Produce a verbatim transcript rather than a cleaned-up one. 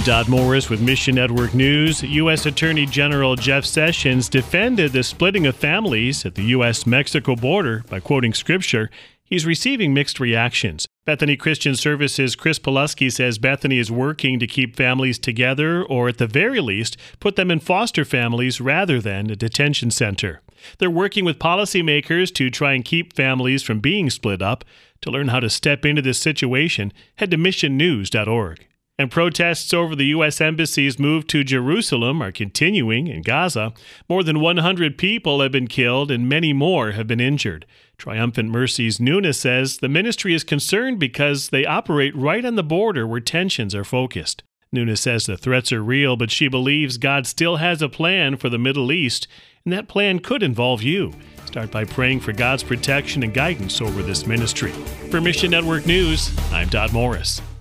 Dot Morris with Mission Network News. U S Attorney General Jeff Sessions defended the splitting of families at the U S Mexico border by quoting scripture. He's receiving mixed reactions. Bethany Christian Services' Chris Pulaski says Bethany is working to keep families together, or at the very least, put them in foster families rather than a detention center. They're working with policymakers to try and keep families from being split up. To learn how to step into this situation, head to mission news dot org. And protests over the U S Embassy's move to Jerusalem are continuing in Gaza. More than one hundred people have been killed and many more have been injured. Triumphant Mercy's Nuna says the ministry is concerned because they operate right on the border where tensions are focused. Nuna says the threats are real, but she believes God still has a plan for the Middle East, and that plan could involve you. Start by praying for God's protection and guidance over this ministry. For Mission Network News, I'm Dot Morris.